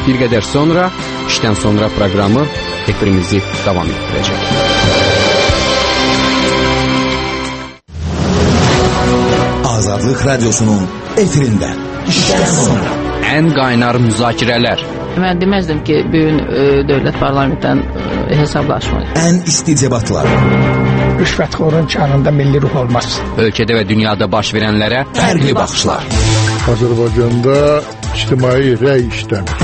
Bir qədər sonra, işdən sonra proqramı efirimizi davam etdirəcək. Azadlıq Radyosu'nun efirində işdən sonra. Ən qaynar müzakirələr. Mən deməzdim ki, bugün dövlət parlamentdən hesablaşmayır. Ən isti debatlar. Rüşvətxorun canında milli ruh olmaz. Ölkədə və dünyada baş verənlərə Fərqli baxışlar. Azərbaycanda ictimai rəy işləmir.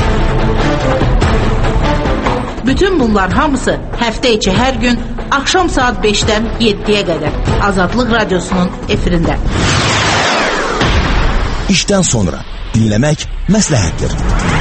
Bütün bunlar hamısı həftə içi hər gün axşam saat 5-dən 7-yə qədər Azadlıq Radyosu'nun efirində. İşdən sonra dinləmək məsləhətdir.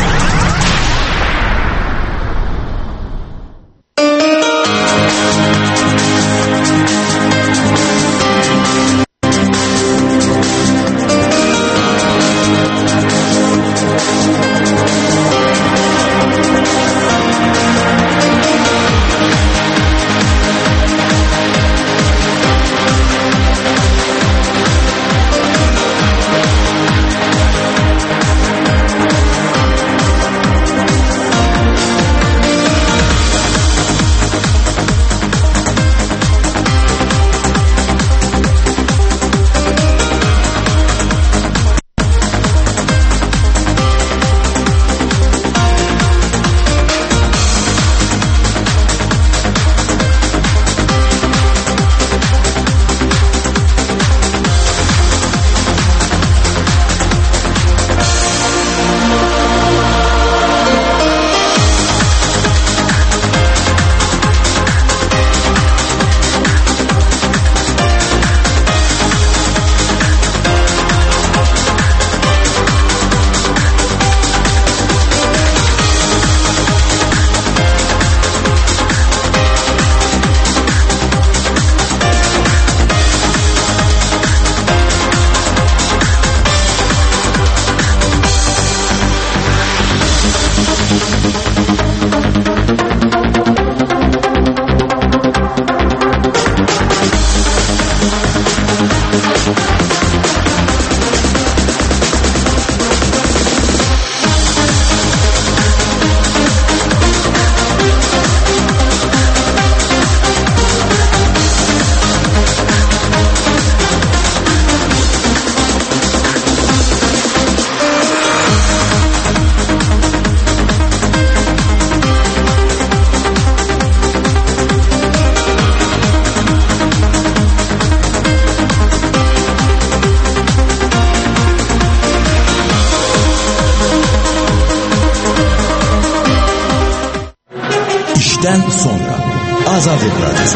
İşdən sonra Azadlıq Radyosu.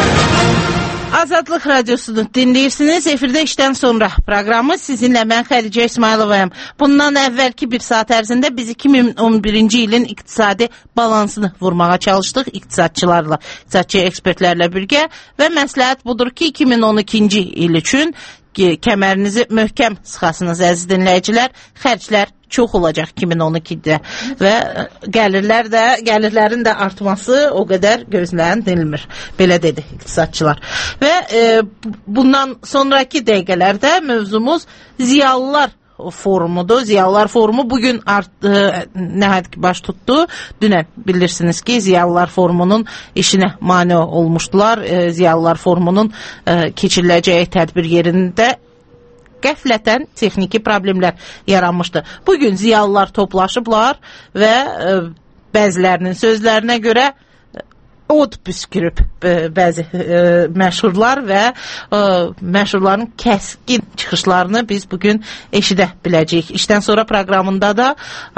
Azadlıq Radiosunu dinləyirsiniz. Efirdə işdən sonra proqramı sizinlə mən Xədicə İsmayılovayam. Bundan əvvəlki bir saat ərzində biz 2011-ci ilin iqtisadi balansını vurmağa çalışdıq iqtisadçılarla, iqtisadçı ekspertlərlə birgə və məsləhət budur ki, 2012-ci il üçün kəmərinizi möhkəm sıxasınız əziz dinləyicilər. Xərclər çox olacaq 2012-də və gəlirlərin də artması o qədər gözlənilmir. Belə dedi iqtisadçılar. Və bundan sonraki dəqiqələrdə mövzumuz ziyalılar forumudur. Ziyalılar forumu bugün nəhayət ki baş tutdu. Dünən bilirsiniz ki, Ziyalılar forumunun işinə mane olmuşdular. Ziyalılar forumunun keçiriləcəyi tədbir yerində qəflətən texniki problemlər yaranmışdı. Bugün ziyalılar toplaşıblar və bəzilərinin sözlərinə görə od püskürüb bəzi məşhurlar və məşhurların kəskin çıxışlarını biz bugün eşidə biləcəyik. İşdən sonra proqramında da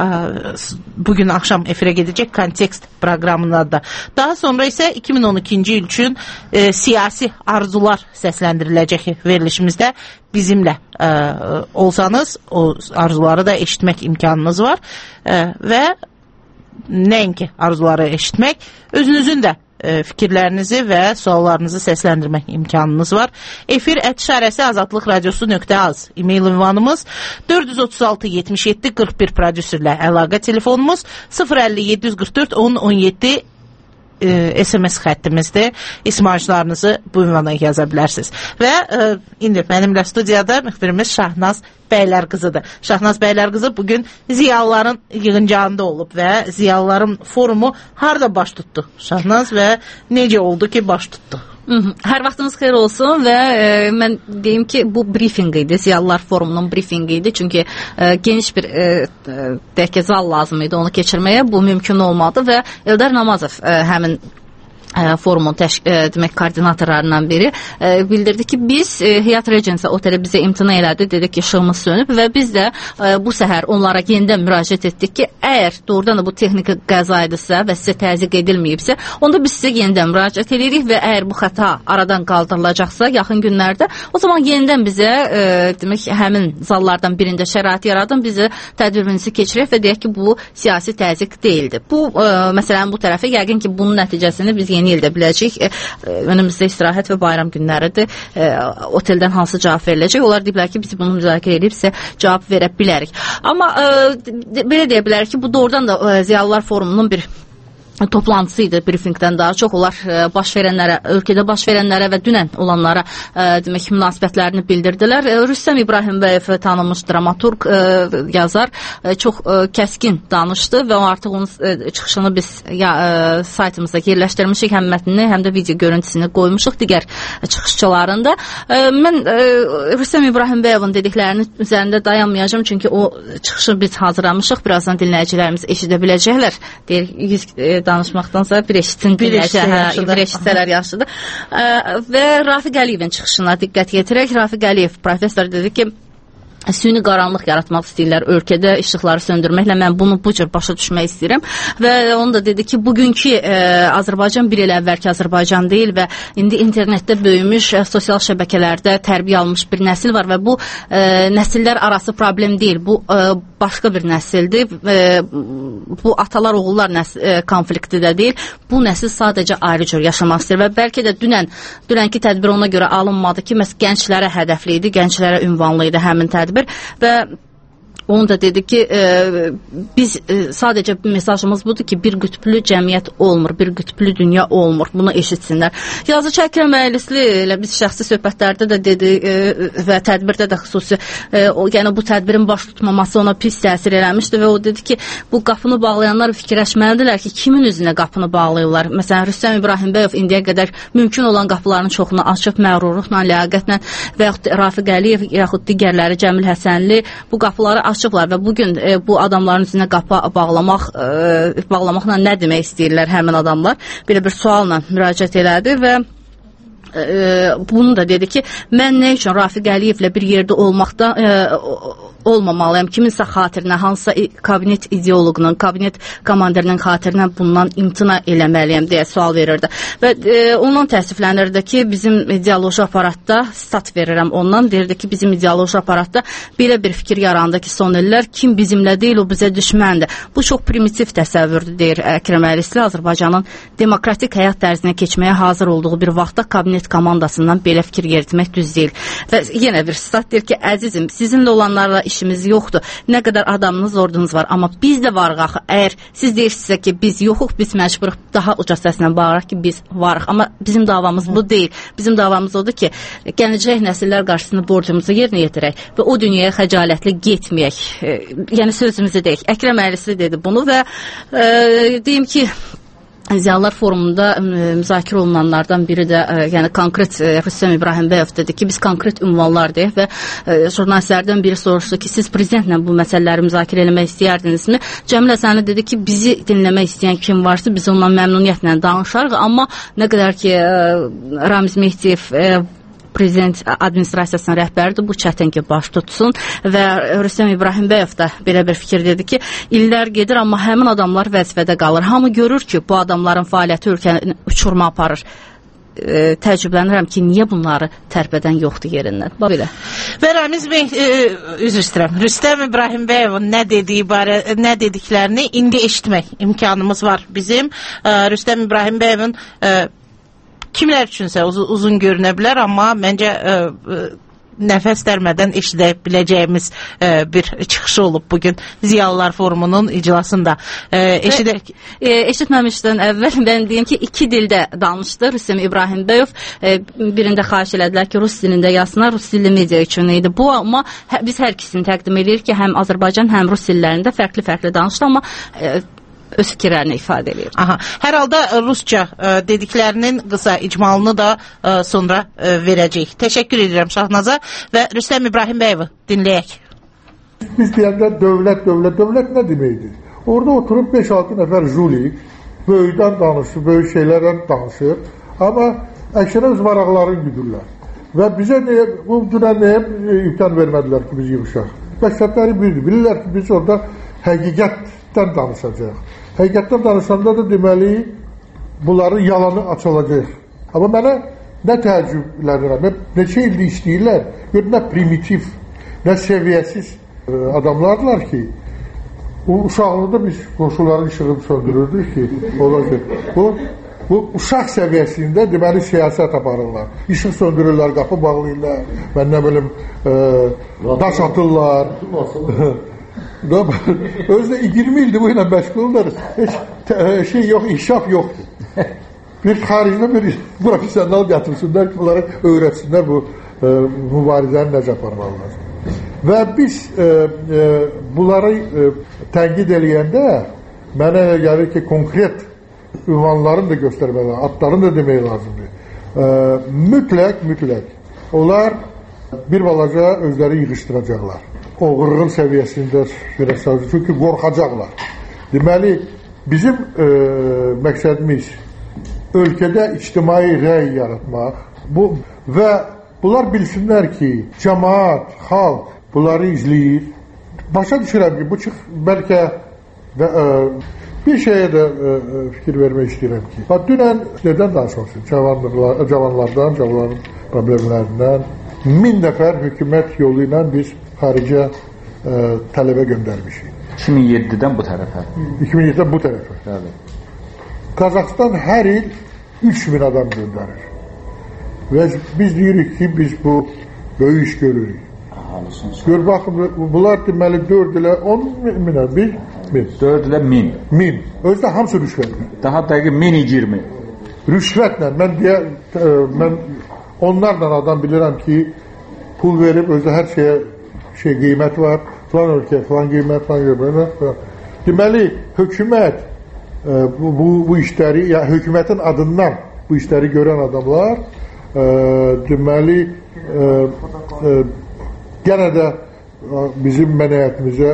bugün axşam efirə gedəcək kontekst proqramında da. Daha sonra isə 2012-ci il üçün siyasi arzular səsləndiriləcək verilişimizdə bizimlə olsanız o arzuları da eşitmək imkanınız var və nəinki arzuları eşitmək, özünüzün də fikirlərinizi və suallarınızı səsləndirmək imkanınız var. Efir @ azadlıqradiosu.az e-mail ünvanımız, 436 77 41 prodüserlə əlaqə telefonumuz 050 744 10 17 SMS xəttimizdir. İsmailçilərinizi bu ünvana yaza bilərsiniz. Və indi mənimlə studiyada müxbirimiz Şahnaz Bəylərqızıdır. Şahnaz Bəylərqızı bugün ziyalıların yığıncağında olub və ziyalıların forumu harda baş tutdu? Şahnaz və necə oldu ki baş tutdu? Hər vaxtınız xeyir olsun və mən deyim ki, bu briefing idi, ziyalılar forumunun briefing idi. Çünki geniş bir zal lazım idi onu keçirməyə. Bu mümkün olmadı və Eldar Namazov həmin forumun demək koordinatorlarından biri bildirdi ki, biz Hyatt Regency oteli bizə imtina elədi, dedik ki, işığımız sönüb və biz də bu səhər onlara yenidən müraciət etdik ki, əgər doğrudan da bu texniki qəzaydısa və sizə təzyiq edilməyibsə, onda biz sizə yenidən müraciət edirik və əgər bu xəta aradan qaldırılacaqsa yaxın günlərdə, o zaman yenidən bizə demək həmin zallardan birində şərait yaradın, bizə tədbirinizi keçirək və deyək ki, bu siyasi təzyiq deyildi. Bu məsələnin bu tərəfi yəqin ki, bunun nəticəsini biz yeni ildə biləcək. Önümüzdə istirahət və bayram günləridir. Oteldən hansı cavab veriləcək? Onlar deyiblər ki, biz bunu müzakirə edib sizə cavab verə bilərik. Amma belə deyə bilərik ki, bu doğrudan da ziyalılar forumunun bir toplantısıydı, briefingdən daha çox. Onlar baş verənlərə, ölkədə baş verənlərə və dünən olanlara demək münasibətlərini bildirdilər. Rüstəm İbrahimbəyev tanınmış dramaturq, yazar, çox kəskin danışdı və artıq onun çıxışını biz saytımızda yerləşdirmişik, həm mətnini, həm də video görüntüsünü qoymuşuq digər çıxışçılarında. Mən Rüstəm İbrahimbəyevin dediklərinin üzərində dayanmayacağım, çünki o çıxışı biz hazırlamışıq, birazdan dinləyicilərimiz eşidə biləcəklər. Deyir, danışmaqdansa bir eşitsələr yaxşıdır. Və Rafiq Əliyevin çıxışına diqqət yetirək. Rafiq Əliyev professor dedi ki, süni qaranlıq yaratmaq istəyirlər ölkədə, işıqları söndürməklə. Mən bunu bu cür başa düşmək istəyirəm və onu da dedi ki, bugünkü Azərbaycan bir il əvvəlki Azərbaycan deyil və indi internetdə böyümüş, sosial şəbəkələrdə tərbiyə almış bir nəsil var və bu nəsillər arası problem deyil, bu başqa bir nəsildir, bu atalar oğullar konflikti də deyil, bu nəsil sadəcə ayrı cür yaşamaq istəyir və bəlkə də dünənki tədbir ona görə alınmadı ki, məhz gənclərə hədəfli idi, gənclərə ünvanlı idi həmin tədbir və onu da dedi ki, biz sadəcə mesajımız budur ki, bir qütblü cəmiyyət olmur, bir qütblü dünya olmur. Bunu eşitsinlər. Yazıcı Əkrəm Əylisli ilə biz şəxsi söhbətlərdə də dedi və tədbirdə də xüsusi, yəni bu tədbirin baş tutmaması ona pis təsir eləmişdi və o dedi ki, bu qapını bağlayanlar fikirləşməlidirlər ki, kimin üzünə qapını bağlayırlar. Məsələn, Rüstəm İbrahimbəyev indiyə qədər mümkün olan qapıların çoxunu açıb, məğrurluqla, ləyaqətlə və yaxud Rafiq Əliyev yaxud digərləri, Cəmil Həsənli bu qapıları açıblar və bugün bu adamların üzünə qapı bağlamaqla nə demək istəyirlər həmin adamlar? Belə bir sualla müraciət elədi və bunu da dedi ki, mən nə üçün Rafiq Əliyevlə bir yerdə olmamalıyam, kiminsə xatirinə, hansısa kabinet ideoloqunun, kabinet komandirinin xatirinə bundan imtina eləməliyəm deyə sual verirdi. Və ondan təəssüflənirdi ki, bizim ideoloji aparatda, stat verirəm ondan, deyirdi ki, bizim ideoloji aparatda belə bir fikir yarandı ki, son illər kim bizimlə deyil, o bizə düşməndir. Bu çox primitiv təsəvvürdür, deyir Əkrəm Əylisli. Azərbaycanın demokratik həyat tərzinə keçməyə hazır olduğu bir vaxtda kabinet komandasından belə fikir yeritmək düz deyil. Və yenə bir stat deyir ki, əzizim, sizinlə olanlarla işimiz yoxdur. Nə qədər adamınız, ordunuz var, amma biz də varıq axı. Əgər siz deyirsinizsə ki, biz yoxuq, biz məcburuq daha uca səslə bağıraq ki, biz varıq. Amma bizim davamız bu deyil. Bizim davamız odur ki, gələcək nəsillər qarşısında borcumuzu yerinə yetirək və o dünyaya xəcalətli getməyək. Yəni sözümüzü deyək. Əkrəm Əylisli dedi bunu və deyim ki, Ziyalılar forumunda müzakirə olunanlardan biri də yəni konkret Rüstəm İbrahimbəyev dedi ki, biz konkret ünvanlar deyək və jurnalistlərdən biri soruşdu ki, siz prezidentlə bu məsələləri müzakirə eləmək istəyərdinizmi? Cəmil Həsənli dedi ki, bizi dinləmək istəyən kim varsa biz onunla məmnuniyyətlə danışarıq, amma nə qədər ki Ramiz Mehdiyev prezident administrasiyasının rəhbəridir, bu çətin ki baş tutsun və Rüstəm İbrahimbəyev də belə bir fikir dedi ki, illər gedir, amma həmin adamlar vəzifədə qalır. Hamı görür ki, bu adamların fəaliyyəti ölkəni uçurma aparır. Təəccüblənirəm ki, niyə bunları tərpədən yoxdur yerindən. Belə. Və Ramiz üzr istəyirəm. Rüstəm İbrahimbəyevin nə dediklərini indi eşitmək imkanımız var bizim. Rüstəm İbrahimbəyevin kimlər üçünsə uzun görünə bilər, amma məncə nəfəs dərmədən eşidə biləcəyimiz bir çıxışı olub bugün Ziyalılar Forumunun iclasında. Eşitməmişdən əvvəl mən deyim ki, 2 dildə danışdı Rüstəm İbrahimbəyov. Birində xahiş elədilər ki, rus dilində yazsınlar, rus dilli media üçün idi bu, amma biz hər ikisini təqdim edirik ki, həm Azərbaycan, həm rus dillərində fərqli-fərqli danışdı, amma öz fikirlərini ifadə edir. Hər halda rusca dediklərinin qısa icmalını da sonra verəcəyik. Təşəkkür edirəm Şahnaza və Rüstəm İbrahimbəyov dinləyək. Biz deyəndə dövlət nə deməkdir? Orada oturub 5-6 nəfər jüri böyükdən danışır, böyük şeylərdən danışır, amma əksinə öz maraqlarını güdürlər. Və bizə bu dünə nəyə imkan vermədilər ki, biz yığışaq? Məqsədləri birdir. Bilirlər ki, biz orada həqiqətdən danışacaq. Həqiqətdən danışanda da deməli, bunların yalanı açılacaq. Amma mənə nə təəccüblənirəm, neçə ildə işləyirlər, nə primitiv, nə səviyyəsiz adamlardılar ki, bu uşaqlıqda biz qoşuların işığını söndürürdük ki, bu uşaq səviyyəsində deməli siyasət aparırlar. İşıq söndürürlər, qapı bağlayırlar, mən nə bilim, daş atırlar. Özdə 20 ildir bu ilə məşğullar. Heç şey yox, inkişaf yoxdur. Bir xaricdə bir profesional gətirsinlər ki, bunları öyrətsinlər bu mübarizəni necə aparmalılar. Və biz bunları tənqid eləyəndə mənə gəlir ki, konkret ünvanlarını da göstərmək lazım, adlarını da demək lazımdır. Mütləq onlar bir balaca özləri yığışdıracaqlar. Oğurluq səviyyəsində çünki qorxacaqlar. Deməli, bizim məqsədimiz ölkədə ictimai rəy yaratmaq və bunlar bilsinlər ki, cəmaat, xalq bunları izləyir. Başa düşürəm ki, bu bəlkə bir şeyə də fikir vermək istəyirəm ki, dünən nədən danışmışsın? Cavanlardan, cavanların problemlərindən 1000 nəfər hökumət yolu ilə biz xaricə tələbə göndərmişik. 2007-dən bu tərəfə. 2007-dən bu tərəfə. Bəli. Qazaxıstan hər il 3000 adam göndərir. Və biz deyirik ki, biz bu böyük iş görürük. Gör, baxın, bunlar deməli 4 ilə 10 minə, 4 ilə 1000. 1000. Özdə hamısı rüşvətlə. Daha dəqiq 1020. Rüşvətlə. Mən onlardan adam bilirəm ki, pul verib, özdə hər şeyə qiymət var, falan ölkəyə, falan qiymət, falan qiymət. Deməli, hökumət bu işləri, ya hökumətin adından bu işləri görən adamlar deməli yenə də bizim mənəyyətimizə,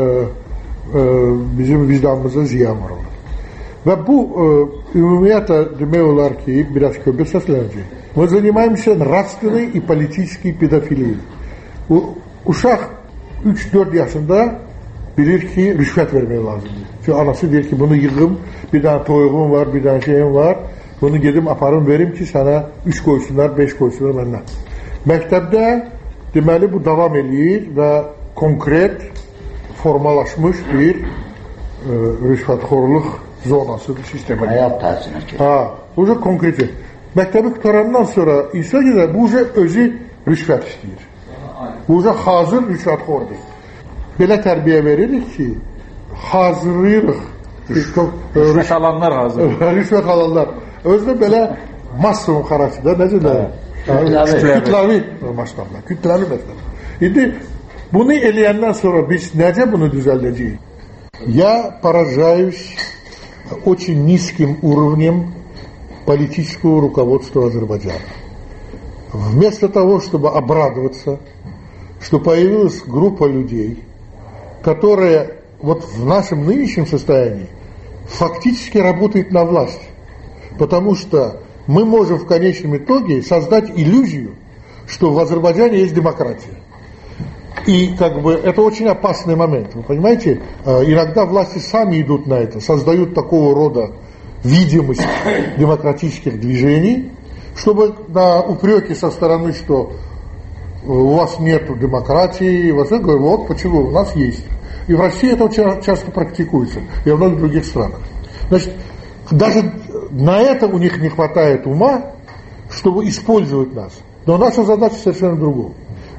bizim vicdanımıza ziyan vurulur. Və bu ümumiyyətlə demək olar ki, biraz köbə səslənəcək. Мы занимаемся нравственной и политической педофилией. Uşaq 3-4 yaşında bilir ki, rüşvət vermək lazımdır. Çünki anası deyir ki, bunu yığım, bir dənə toyuğum var, bir dənə şeyim var, bunu gedim aparım, verim ki, sənə 3 qoysunlar, 5 qoysunlar məndən. Məktəbdə deməli bu davam eləyir və konkret formalaşmış bir rüşvətxorluq zonasıdır sistemə. Həyat tərsinə ki. Bu konkret. Məktəbi qutarandan sonra insan gedir, bu özü rüşvət istəyir. Bu hazır rüşvətxordur. Belə tərbiyə veririk ki, hazırlayırıq. Rüşvət alanlar hazır. Rüşvət alanlar. Özdə belə maksimum xarakterdə, necə də? Kütləvi maşqablar, kütləvi məsələ. İndi bunu eləyəndən sonra biz necə bunu düzəldəcəyik? Я поражаюсь очень низким уровнем политического руководства Азербайджана. Вместо того, чтобы обрадоваться, что появилась группа людей, которая вот в нашем нынешнем состоянии фактически работает на власть. Потому что мы можем в конечном итоге создать иллюзию, что в Азербайджане есть демократия. И как бы это очень опасный момент. Вы понимаете, иногда власти сами идут на это, создают такого рода видимость демократических движений, чтобы на упреки со стороны, что у вас нет демократии, вот почему у нас есть. И в России это очень часто практикуется, и во многих других странах. Значит, даже на это у них не хватает ума, чтобы использовать нас. Но наша задача совершенно другая.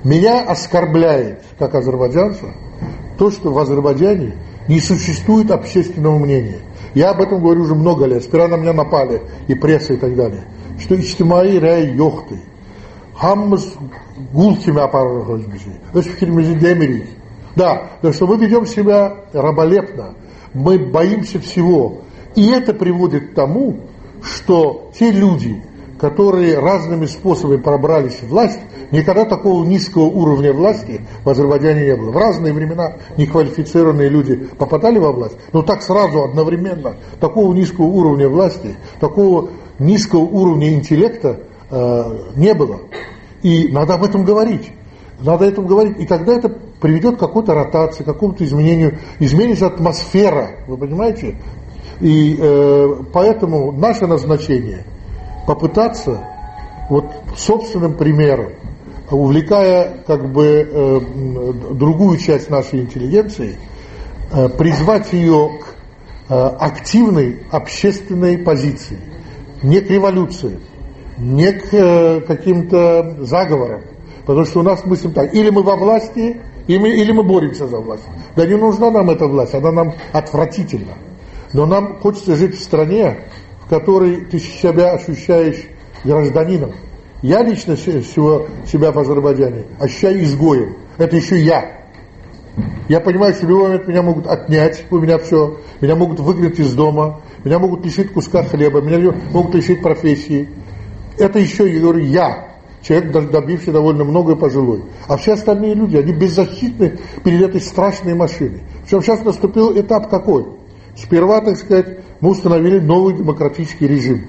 Меня оскорбляет, как азербайджанца, то, что в Азербайджане не существует общественного мнения. Я об этом говорю уже много лет. Сперва на меня напали и пресса и так далее. Что ictimai rəy yoxdur. Hamımız qul kimi aparırıq özümüzü. Öz fikrimizi demirik. Да, что мы ведем себя раболепно. Мы боимся всего. И это приводит к тому, что те люди, которые разными способами пробрались в власть, никогда такого низкого уровня власти в Азербайджане не было. В разные времена неквалифицированные люди попадали во власть, но так сразу, одновременно, такого низкого уровня власти, такого низкого уровня интеллекта не было. И надо об этом говорить. Надо об этом говорить. И тогда это приведет к какой-то ротации, к какому-то изменению. Изменится атмосфера, вы понимаете? И поэтому наше назначение попытаться вот собственным примером, увлекая как бы другую часть нашей интеллигенции, призвать ее к активной общественной позиции, не к революции, не к каким-то заговорам, потому что у нас мысль так: или мы во власти, или мы боремся за власть. Да не нужна нам эта власть, она нам отвратительна. Но нам хочется жить в стране, в которой ты себя ощущаешь гражданином. Я лично себя в Азербайджане ощущаю изгоем. Это еще я. Я понимаю, что в любой момент меня могут отнять у меня все, меня могут выгнать из дома, меня могут лишить куска хлеба, меня могут лишить профессии. Это еще, я говорю, я. Человек, добивший довольно много и пожилой. А все остальные люди, они беззащитны перед этой страшной машиной. Причем сейчас наступил этап какой? Сперва, так сказать, мы установили новый демократический режим.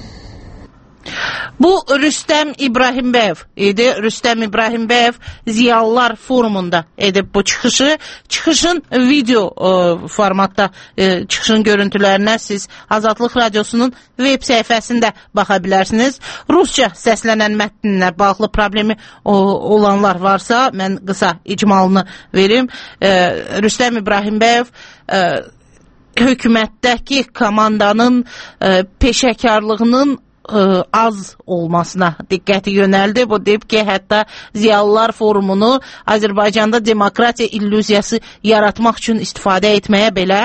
Bu Rüstəm İbrahimbəyev idi. Rüstəm İbrahimbəyev Ziyalılar forumunda edib bu çıxışı. Çıxışın video formatda çıxışın görüntülərinə siz Azadlıq Radiosunun web səhifəsində baxa bilərsiniz. Rusca səslənən mətninlə bağlı problemi olanlar varsa, mən qısa icmalını verim. Rüstəm İbrahimbəyev hökumətdəki komandanın peşəkarlığının az olmasına diqqəti yönəldi. Bu deyib ki, hətta Ziyalılar forumunu Azərbaycanda demokratiya illüziyası yaratmaq üçün istifadə etməyə belə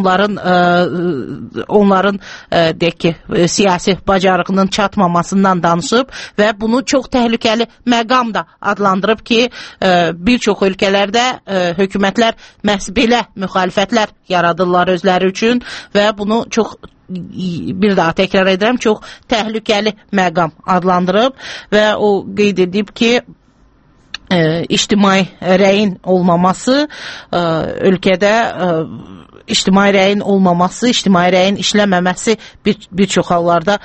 onların deyək ki, siyasi bacarığının çatmamasından danışıb və bunu çox təhlükəli məqam da adlandırıb ki, bir çox ölkələrdə hökumətlər məhz belə müxalifətlər yaradırlar özləri üçün və bunu çox, bir daha təkrar edirəm, çox təhlükəli məqam adlandırıb və o qeyd edib ki, ictimai rəyin olmaması ölkədə ictimai rəyin olmaması, ictimai rəyin işləməməsi bir çox hallarda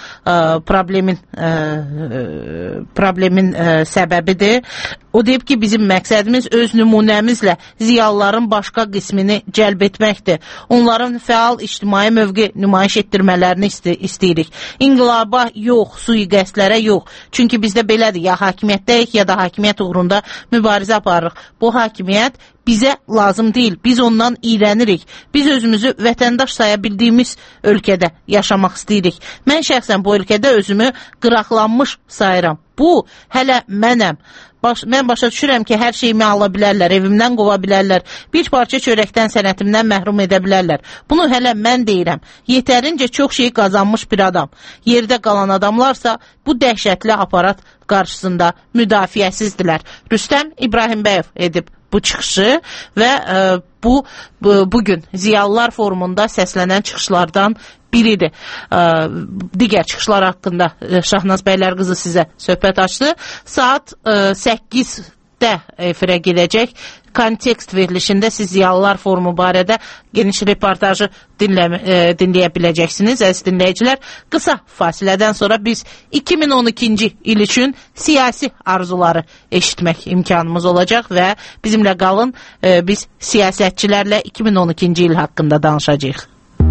problemin səbəbidir. O deyib ki, bizim məqsədimiz öz nümunəmizlə ziyalıların başqa qismini cəlb etməkdir. Onların fəal ictimai mövqe nümayiş etdirmələrini istəyirik. İnqilaba yox, sui-qəsdlərə yox. Çünki bizdə belədir, ya hakimiyyətdəyik, ya da hakimiyyət uğrunda mübarizə aparırıq. Bu hakimiyyət bizə lazım deyil. Biz ondan iyrənirik. Biz özümüzü vətəndaş saya bildiyimiz ölkədə yaşamaq istəyirik. Mən şəxsən bu ölkədə özümü qıraqlanmış sayıram. Bu, hələ mənəm. Mən başa düşürəm ki, hər şeyimi ala bilərlər, evimdən qova bilərlər, bir parça çörəkdən, sənətimdən məhrum edə bilərlər. Bunu hələ mən deyirəm. Yetərincə çox şey qazanmış bir adam. Yerdə qalan adamlarsa bu dəhşətli aparat qarşısında müdafiəsizdilər. Rüstəm İbrahimbəyev edib bu çıxışı və bugün Ziyalılar forumunda səslənən çıxışlardan biridir. Digər çıxışlar haqqında Şahnaz Bəylərqızı sizə söhbət açdı. Saat 8-də efirə gedəcək kontekst verilişində siz Ziyalılar forumu barədə geniş reportajı dinləyə biləcəksiniz, əziz dinləyicilər. Qısa fasilədən sonra biz 2012-ci il üçün siyasi arzuları eşitmək imkanımız olacaq və bizimlə qalın, biz siyasətçilərlə 2012-ci il haqqında danışacağıq.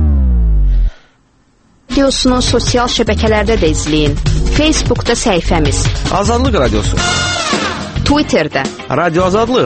Videosunu sosial şəbəkələrdə də izləyin. Facebookda səhifəmiz Azadlıq Radiosu, Twitterdə Radio Azadlıq,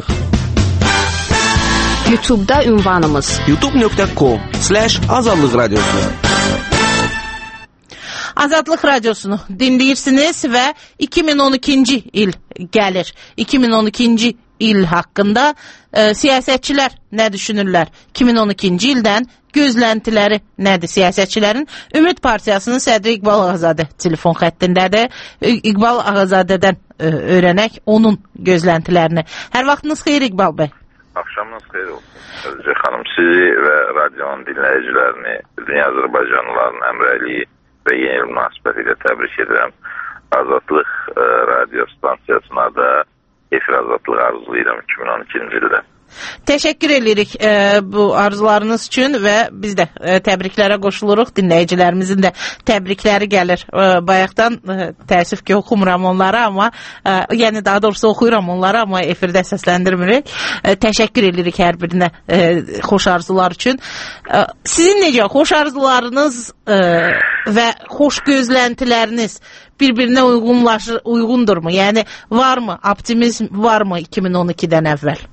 YouTube'da ünvanımız youtube.com/azadlıq radiosu. Azadlıq Radiosunu dinləyirsiniz və 2012-ci il gəlir. 2012-ci il haqqında siyasətçilər nə düşünürlər? 2012-ci ildən gözləntiləri nədir siyasətçilərin? Ümid Partiyasının sədri İqbal Ağazadə telefon xəttindədir. İqbal Ağazadədən öyrənək onun gözləntilərini. Hər vaxtınız xeyir İqbal bəy. Axşamınız xeyir olsun. Özcə xanım, sizi və radionun dinləyicilərini, dünya Azərbaycanlıların əmrəliyi və yeni il münasibəti ilə təbrik edirəm. Azadlıq radio stansiyasına da efir azadlığı arzulayıram 2012-ci ildə. Təşəkkür edirik bu arzularınız üçün və biz də təbriklərə qoşuluruq. Dinləyicilərimizin də təbrikləri gəlir. Bayaqdan təəssüf ki, oxumuram onları, amma yəni daha doğrusu oxuyuram onları, amma efirdə səsləndirmirik. Təşəkkür edirik hər birinə xoş arzular üçün. Sizin necə xoş arzularınız və xoş gözləntiləriniz bir-birinə uyğundurmu? Yəni varmı, optimizm varmı 2012-dən əvvəl?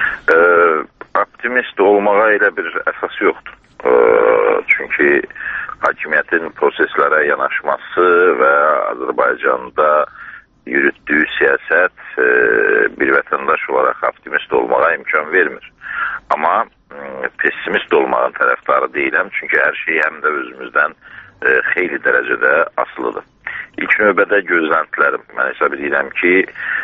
Optimist olmağa elə bir əsas yoxdur. Çünki hakimiyyətin proseslərə yanaşması və Azərbaycanda yürütdüyü siyasət bir vətəndaş olaraq optimist olmağa imkan vermir. Amma pessimist olmağın tərəfdarı deyiləm, çünki hər şey həm də özümüzdən xeyli dərəcədə asılıdır. İlk növbədə gözləntilərim. Mən hesab edirəm ki,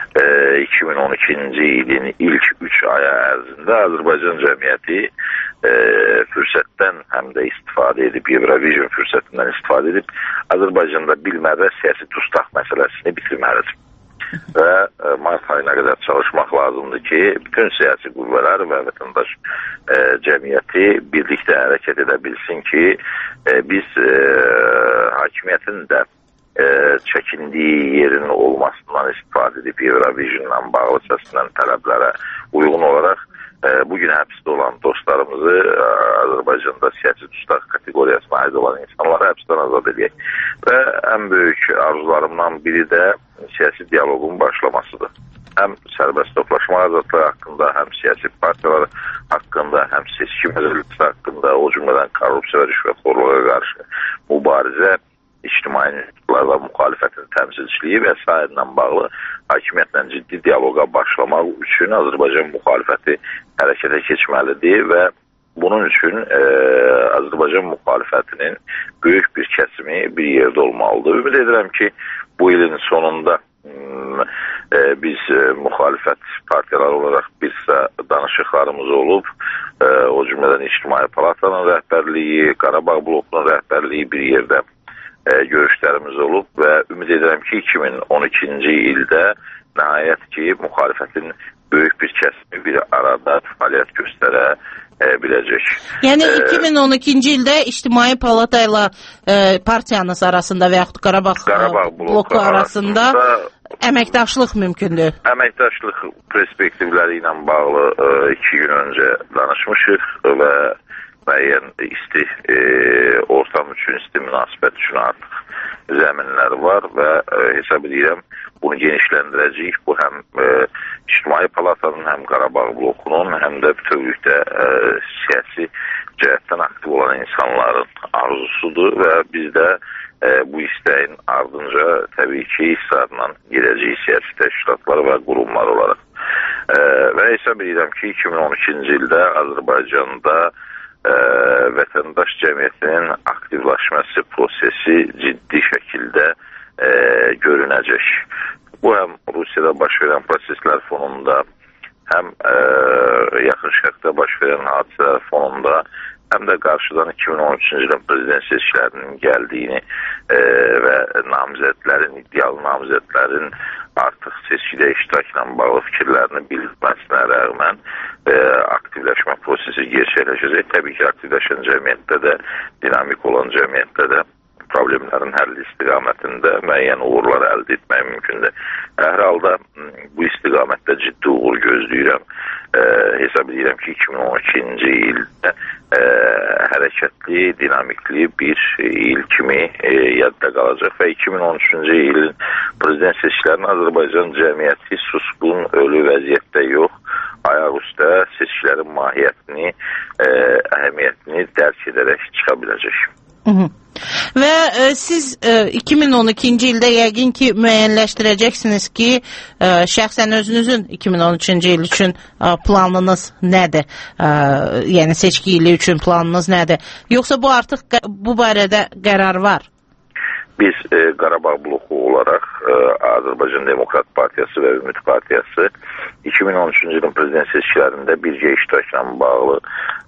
2012-ci ilin ilk 3 aya ərzində Azərbaycan cəmiyyəti fürsətdən həm də istifadə edib, Eurovision fürsətindən istifadə edib, Azərbaycanda bilmərrə siyasi dustaq məsələsini bitirməlidir. Və mart ayına qədər çalışmaq lazımdır ki, bütün siyasi qüvvələr və vətəndaş cəmiyyəti birlikdə hərəkət edə bilsin ki, biz hakimiyyətin də çəkindiyi yerin olmasından istifadə edib Eurovision'la bağlı səslənən tələblərə uyğun olaraq bugün həbsdə olan dostlarımızı Azərbaycanda siyasi dustaq kateqoriyasına aid olan insanları həbsdən azad edək. Və ən böyük arzularımdan biri də siyasi dialoqun başlamasıdır. Həm sərbəst toplaşma azadlığı haqqında, həm siyasi partiyalar haqqında, həm seçki məsələsi haqqında, o cümlədən korrupsiya və rüşvətxorluğa qarşı mübarizə, ictimai nüfuzlarla müxalifətin təmsilçiliyi və s. ilə bağlı hakimiyyətlə ciddi dialoqa başlamaq üçün Azərbaycan müxalifəti hərəkətə keçməlidir və bunun üçün Azərbaycan müxalifətinin böyük bir kəsimi bir yerdə olmalıdır. Ümid edirəm ki, bu ilin sonunda biz müxalifət partiyaları olaraq bir danışıqlarımız olub, o cümlədən İctimai Palatanın rəhbərliyi, Qarabağ blokunun rəhbərliyi bir yerdə görüşlərimiz olub və ümid edirəm ki, 2012-ci ildə nəhayət ki, müxalifətin böyük bir kəsimi bir arada fəaliyyət göstərə biləcək. Yəni 2012-ci ildə İctimai Palata ilə partiyanız arasında və yaxud Qarabağ bloku arasında əməkdaşlıq mümkündür? Əməkdaşlıq perspektivləri ilə bağlı 2 gün öncə danışmışıq və müəyyən isti ortam üçün, isti münasibət üçün artıq zəminlər var və hesab edirəm bunu genişləndirəcəyik. Bu həm İctimai Palatanın, həm Qarabağ blokunun, həm də bütövlükdə siyasi cəhətdən aktiv olan insanların arzusudur və biz də bu istəyin ardınca təbii ki, israrla gedəcəyik siyasi təşkilatlar və qurumlar olaraq. Və hesab edirəm ki, 2012-ci ildə Azərbaycanda vətəndaş cəmiyyətinin aktivləşməsi prosesi ciddi şəkildə görünəcək. Bu həm Rusiyada baş verən proseslər fonunda, həm yaxın şərqdə baş verən hadisələr fonunda, həm də qarşıdan 2013-cü ilin prezident seçkilərinin gəldiyini və namizədlərin, iddialı namizədlərin artıq seçkidə iştirakla bağlı fikirlərini bildirməsinə rəğmən aktivləşmə prosesi gerçəkləşəcək. Təbii ki, aktivləşən cəmiyyətdə də, dinamik olan cəmiyyətdə də problemlərin həlli istiqamətində müəyyən uğurlar əldə etmək mümkündür. Hər halda bu istiqamətdə ciddi uğur gözləyirəm. Hesab edirəm ki, 2012-ci ildə hərəkətli, dinamikli bir il kimi yadda qalacaq və 2013-cü ilin prezident seçkilərinin Azərbaycan cəmiyyəti susqun, ölü vəziyyətdə yox, ayaq üstə seçkilərin mahiyyətini, əhəmiyyətini dərk edərək çıxa biləcək. Və siz 2012-ci ildə yəqin ki müəyyənləşdirəcəksiniz ki, şəxsən özünüzün 2013-cü il üçün planınız nədir? Yəni seçki ili üçün planınız nədir? Yoxsa bu artıq bu barədə qərar var? Biz Qarabağ bloku olaraq Azərbaycan Demokrat Partiyası və Ümid Partiyası 2013-cü ilin prezident seçkilərində birgə iştirakla bağlı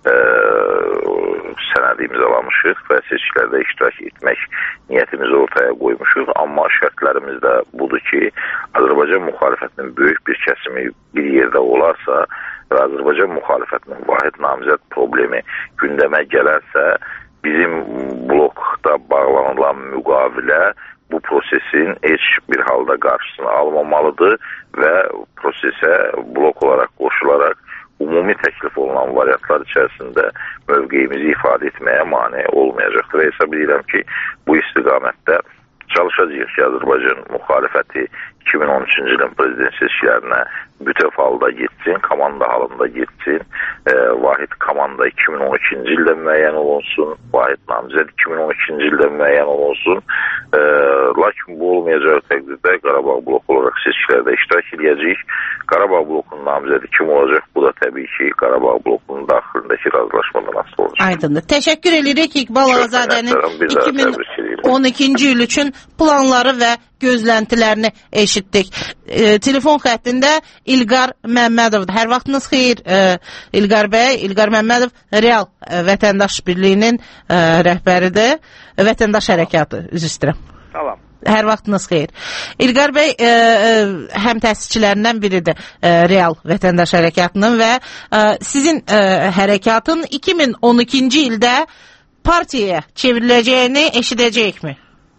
sənədi imzalamışıq və seçkilərdə iştirak etmək niyyətimizi ortaya qoymuşuq. Amma şərtlərimiz də budur ki, Azərbaycan müxalifətinin böyük bir kəsimi bir yerdə olarsa və Azərbaycan müxalifətinin vahid namizəd problemi gündəmə gələrsə, bizim blokda bağlanılan müqavilə bu prosesin heç bir halda qarşısını almamalıdır və prosesə blok olaraq qoşularaq ümumi təklif olunan variantlar içərisində mövqeyimizi ifadə etməyə mane olmayacaqdır. Və hesab edirəm ki, bu istiqamətdə çalışacağıq ki, Azərbaycan müxalifəti 2013-cü ilin prezident seçkilərinə bütöv halda getsin, komanda halında getsin. Vahid komanda 2012-ci ildə müəyyən olunsun, vahid namizəd 2012-ci ildə müəyyən olunsun. Lakin bu olmayacaq təqdirdə Qarabağ bloku olaraq seçkilərdə iştirak edəcəyik. Qarabağ blokunun namizədi kim olacaq? Bu da təbii ki, Qarabağ blokunun daxilindəki razılaşmadan asılı olacaq. Aydındır. Təşəkkür edirik İqbal Ağazadənin 2012-ci il üçün planları və gözləntilərini eşitdik. Telefon xəttində İlqar Məmmədov. Hər vaxtınız xeyir İlqar bəy. İlqar Məmmədov Real Vətəndaş Birliyinin rəhbəridir. Vətəndaş Hərəkatı, üzr istəyirəm. Salam. Hər vaxtınız xeyir. İlqar bəy həm təsisçilərindən biridir Real Vətəndaş Hərəkatının və sizin hərəkatın 2012-ci ildə partiyaya çevriləcəyini eşidəcəkmi?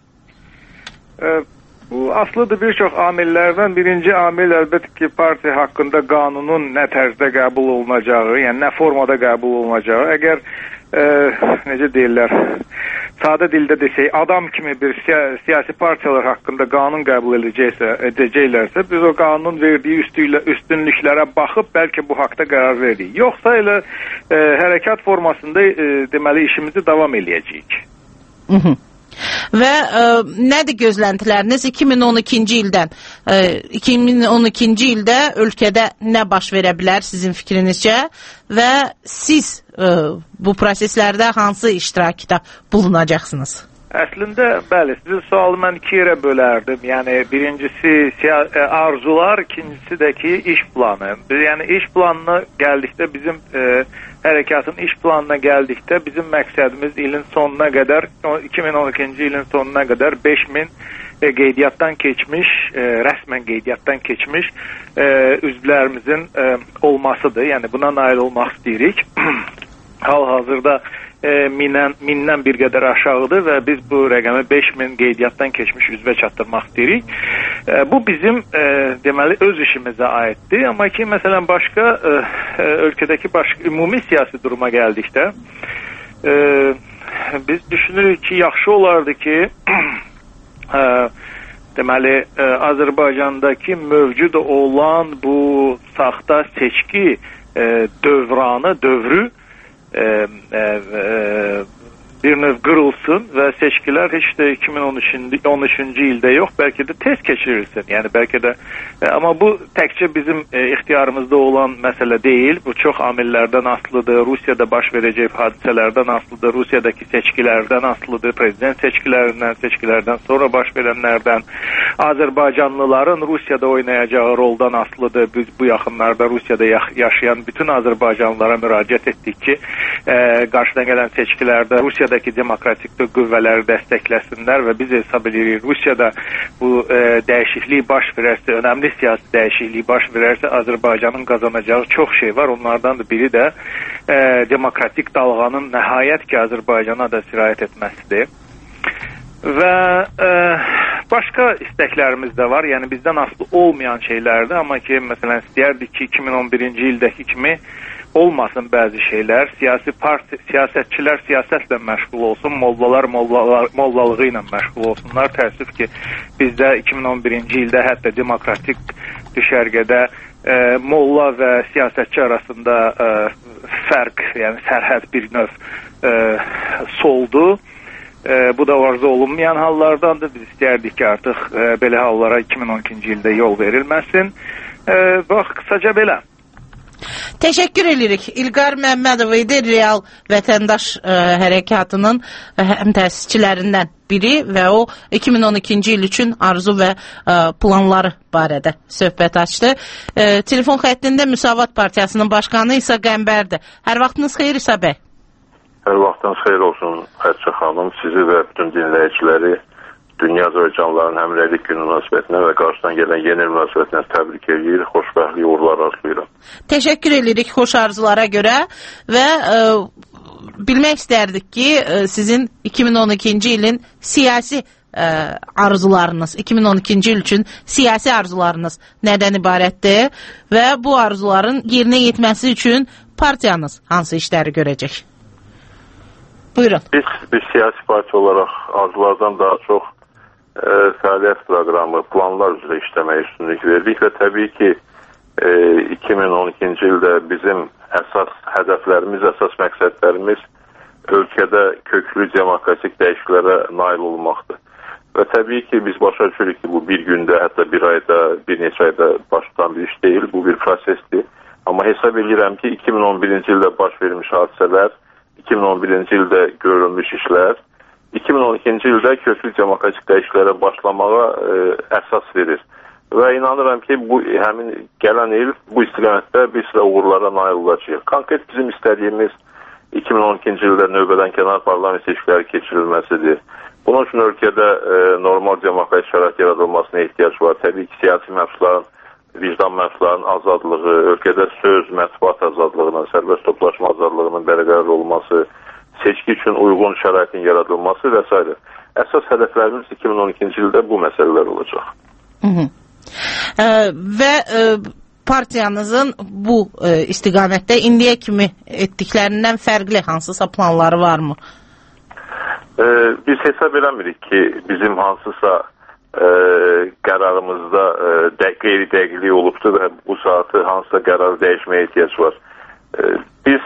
Bu aslıdır bir çox amillərdən. Birinci amil əlbəttə ki, partiya haqqında qanunun nə tərzdə qəbul olunacağı, yəni nə formada qəbul olunacağı. Əgər necə deyirlər, sadə dildə desək, adam kimi bir siyasi partiyalar haqqında qanun qəbul edəcəklərsə, biz o qanunun verdiyi üstünlüklərə baxıb bəlkə bu haqda qərar veririk. Yoxsa elə hərəkat formasında deməli işimizi davam eləyəcəyik. Və nədir gözləntiləriniz 2012-ci ildən? 2012-ci ildə ölkədə nə baş verə bilər sizin fikrinizcə və siz bu proseslərdə hansı iştirakda bulunacaqsınız? Əslində, bəli, sizin sualı mən iki yerə bölərdim. Yəni, birincisi arzular, ikincisi də ki, iş planı. Yəni, iş planına gəldikdə bizim hərəkatın iş planına gəldikdə bizim məqsədimiz ilin sonuna qədər, 2012-ci ilin sonuna qədər 5000 qeydiyyatdan keçmiş, rəsmən qeydiyyatdan keçmiş üzvlərimizin olmasıdır. Yəni, buna nail olmaq istəyirik. Hal-hazırda mindən bir qədər aşağıdır və biz bu rəqəmi 5000 qeydiyyatdan keçmiş üzvə çatdırmaq istəyirik. Bu bizim deməli öz işimizə aiddir. Amma ki, məsələn, başqa ölkədəki başqa ümumi siyasi duruma gəldikdə biz düşünürük ki, yaxşı olardı ki deməli Azərbaycandakı mövcud olan bu saxta seçki dövrü bir növ qırılsın və seçkilər heç də 2013-cü ildə yox, bəlkə də tez keçirilsin. Yəni bəlkə də, amma bu təkcə bizim ixtiyarımızda olan məsələ deyil. Bu çox amillərdən asılıdır. Rusiyada baş verəcək hadisələrdən asılıdır. Rusiyadakı seçkilərdən asılıdır. Prezident seçkilərdən sonra baş verənlərdən. Azərbaycanlıların Rusiyada oynayacağı roldan asılıdır. Biz bu yaxınlarda Rusiyada yaşayan bütün Azərbaycanlılara müraciət etdik ki, qarşıdan gələn seçkilərdə Rusiyadakı demokratik qüvvələri dəstəkləsinlər və biz hesab edirik Rusiyada bu dəyişiklik baş verərsə, önəmli siyasi dəyişiklik baş verərsə Azərbaycanın qazanacağı çox şey var. Onlardan da biri də demokratik dalğanın nəhayət ki Azərbaycana da sirayət etməsidir. Və başqa istəklərimiz də var. Yəni bizdən asılı olmayan şeylərdir. Amma ki, məsələn, istəyərdik ki 2011-ci ildəki kimi olmasın bəzi şeylər. Siyasətçilər siyasətlə məşğul olsun, mollalar mollalığı ilə məşğul olsunlar. Təəssüf ki, bizdə 2011-ci ildə hətta demokratik düşərgədə molla və siyasətçi arasında fərq, yəni sərhəd bir növ soldu. Bu da arzu olunmayan hallardandır. Biz istəyərdik ki, artıq belə hallara 2012-ci ildə yol verilməsin. Bax, qısaca belə. Təşəkkür edirik. İlqar Məmmədov idi, Real Vətəndaş Hərəkatının həm təsisçilərindən biri və o 2012-ci il üçün arzu və planları barədə söhbət açdı. Telefon xəttində Müsavat Partiyasının başqanı İsa Qəmbərdir. Hər vaxtınız xeyir İsa bəy. Hər vaxtınız xeyir olsun Xədicə xanım. Sizi və bütün dinləyiciləri Dünya Azərbaycanlıların Həmrəylik Günü münasibətinə və qarşıdan gələn yeni münasibətinə təbrik edir. Xoşbəxtlik, uğurlar arzulayıram. Təşəkkür edirik xoş arzulara görə və bilmək istərdik ki, sizin 2012-ci ilin siyasi arzularınız, 2012-ci il üçün siyasi arzularınız nədən ibarətdir və bu arzuların yerinə yetməsi üçün partiyanız hansı işləri görəcək? Buyurun. Biz siyasi parti olaraq arzulardan daha çox fəaliyyət proqramı, planlar üzrə işləməyə üstünlük verdik və təbii ki 2012-ci ildə bizim əsas hədəflərimiz, əsas məqsədlərimiz ölkədə köklü demokratik dəyişikliklərə nail olmaqdır. Və təbii ki biz başa düşürük ki bu bir gündə, hətta bir ayda, bir neçə ayda başlayan bir iş deyil, bu bir prosesdir. Amma hesab edirəm ki 2011-ci ildə baş vermiş hadisələr, 2011-ci ildə görülmüş işlər 2012-ci ildə köklü demokratik dəyişikliklərə başlamağa əsas verir. Və inanıram ki, bu həmin gələn il bu istiqamətdə bir sıra uğurlara nail olacaq. Konkret bizim istədiyimiz 2012-ci ildə növbədən kənar parlament seçkiləri keçirilməsidir. Bunun üçün ölkədə normal demokratik şərait yaradılmasına ehtiyac var. Təbii ki, siyasi məhbusların, vicdan məhbusların azadlığı, ölkədə söz, mətbuat azadlığının, sərbəst toplaşma azadlığının bərqərar olması, seçki üçün uyğun şəraitin yaradılması və s. Əsas hədəflərimiz 2012-ci ildə bu məsələlər olacaq. Və partiyanızın bu istiqamətdə indiyə kimi etdiklərindən fərqli hansısa planları varmı? Biz hesab eləmirik ki, bizim hansısa qərarımızda qeyri-dəqiqlik olubdur və bu saatı hansısa qərarı dəyişməyə ehtiyac var. Biz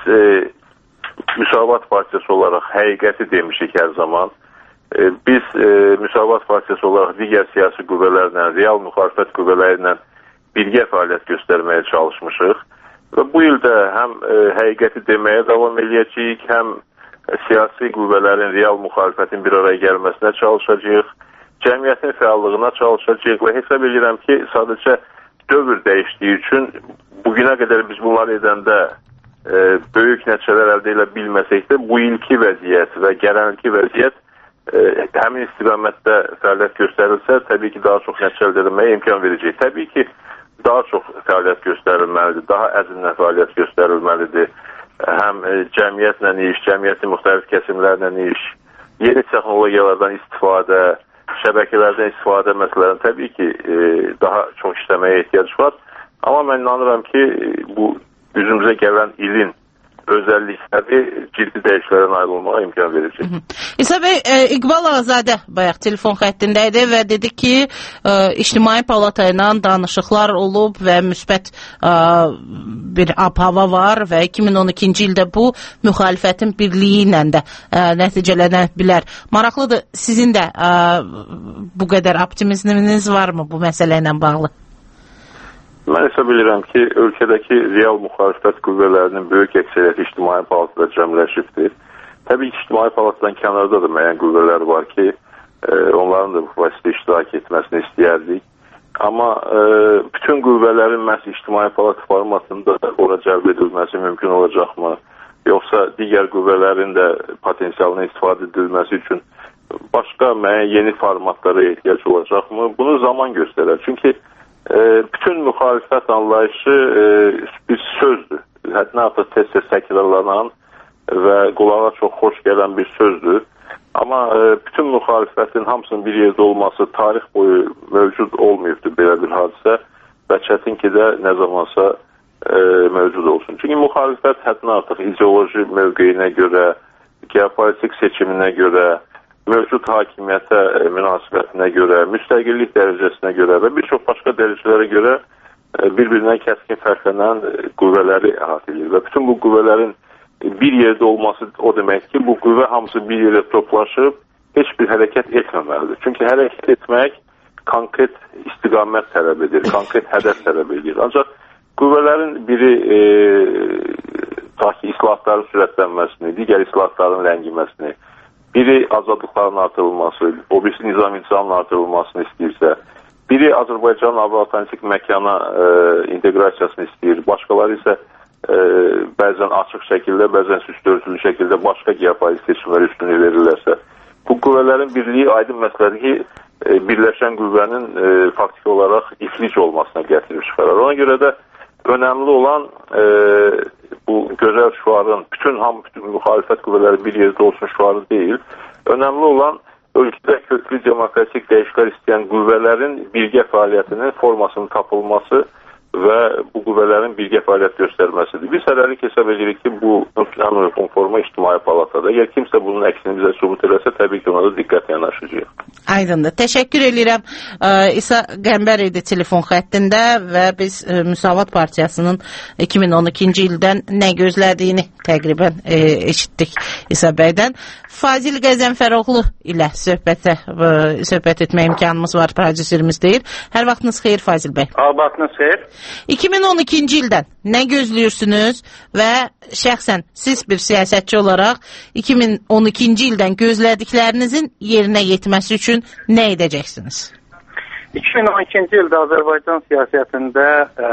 Müsavat Partiyası olaraq həqiqəti demişik hər zaman. Biz Müsavat Partiyası olaraq digər siyasi qüvvələrlə, real müxalifət qüvvələrlə birgə fəaliyyət göstərməyə çalışmışıq. Və bu ildə həm həqiqəti deməyə davam edəcəyik, həm siyasi qüvvələrin, real müxalifətin bir araya gəlməsinə çalışacağıq, cəmiyyətin fəallığına çalışacağıq və hesab edirəm ki, sadəcə dövr dəyişdiyi üçün bugünə qədər biz bunları edəndə böyük nəticələr əldə edə bilməsək də bu ilki vəziyyət və gələnki vəziyyət həmin istiqamətdə fəaliyyət göstərilsə, təbii ki, daha çox nəticə əldə etməyə imkan verəcək. Təbii ki, daha çox fəaliyyət göstərilməlidir, daha əzmlə fəaliyyət göstərilməlidir. Həm cəmiyyətlə iş, cəmiyyətin müxtəlif kəsimlərlə iş, yeni texnologiyalardan istifadə, şəbəkələrdən istifadə məsələlərini təbii ki, daha çox işləməyə ehtiyac var. Amma mən inanıram ki, bu üzümüzə gələn ilin özəllikləri ciddi dəyişiklərə nail olmağa imkan verəcək. İsa bəy, İqbal Ağazadə bayaq telefon xəttindəydi və dedi ki, İctimai Palata ilə danışıqlar olub və müsbət bir ab-hava var və 2012-ci ildə bu müxalifətin birliyi ilə də nəticələnə bilər. Maraqlıdır, sizin də bu qədər optimizminiz varmı bu məsələ ilə bağlı? Mən hesab edirəm ki, ölkədəki real müxalifət qüvvələrinin böyük əksəriyyəti İctimai Palatada cəmləşibdir. Təbii ki, İctimai Palatadan kənarda da müəyyən qüvvələr var ki, onların da bu prosesdə iştirak etməsini istəyərdik. Amma bütün qüvvələrin məhz İctimai Palata formatında ora cəlb edilməsi mümkün olacaqmı? Yoxsa digər qüvvələrin də potensialını istifadə edilməsi üçün başqa müəyyən yeni formatlara ehtiyac olacaqmı? Bunu zaman göstərər. Çünki bütün müxalifət anlayışı bir sözdür. Hətta artıq tez-tez təkrarlanan və qulağa çox xoş gələn bir sözdür. Amma bütün müxalifətin hamısının bir yerdə olması tarix boyu mövcud olmayıbdır belə bir hadisə və çətin ki də nə zamansa mövcud olsun. Çünki müxalifət hətta artıq ideoloji mövqeyinə görə, geopolitik seçiminə görə, mövcud hakimiyyətə münasibətinə görə, müstəqillik dərəcəsinə görə və bir çox başqa dərəcələrə görə bir-birindən kəskin fərqlənən qüvvələri əhatə edir. Və bütün bu qüvvələrin bir yerdə olması o demək ki, bu qüvvə hamısı bir yerdə toplaşıb heç bir hərəkət etməməlidir. Çünki hərəkət etmək konkret istiqamət tələb edir, konkret hədəf tələb edir. Ancaq qüvvələrin biri ta ki islahatların sürətlənməsini, digər islahatların ləngiməsini, biri azadlıqların artırılması, o birisi nizam-intizamın artırılmasını istəyirsə, biri Azərbaycanın Avro-Atlantik məkana inteqrasiyasını istəyir, başqaları isə bəzən açıq şəkildə, bəzən süstörtülü şəkildə başqa geopolitik seçimlər üstünlüyü verirlərsə, bu qüvvələrin birliyi aydın məsələdir ki, birləşən qüvvənin faktiki olaraq iflic olmasına gətirib çıxarar. Ona görə də önəmli olan bu gözəl şüarın, bütün müxalifət qüvvələri bir yerdə olsun şüarı deyil. Önəmli olan ölkədə köklü demokratik dəyişikliklər istəyən qüvvələrin birgə fəaliyyətinin formasının tapılması və bu qüvvələrin birgə fəaliyyət göstərməsidir. Biz hələlik hesab edirik ki, bu plan uyğun forma ictimai palatada. Əgər kimsə bunun əksini bizə sübut eləsə, təbii ki, ona da diqqətlə yanaşacağıq. Aydındır. Təşəkkür edirəm. İsa Qəmbər idi telefon xəttində və biz Müsavat Partiyasının 2012-ci ildən nə gözlədiyini təqribən eşitdik İsa bəydən. Fazil Qəzənfəroğlu ilə söhbət etmə imkanımız var, prodüserimiz deyir. Hər vaxtınız xeyir Fazil bəy. Vaxtınız xeyir. 2012-ci ildən nə gözləyirsiniz və şəxsən siz bir siyasətçi olaraq 2012-ci ildən gözlədiklərinizin yerinə yetməsi üçün nə edəcəksiniz? 2012-ci ildə Azərbaycan siyasətində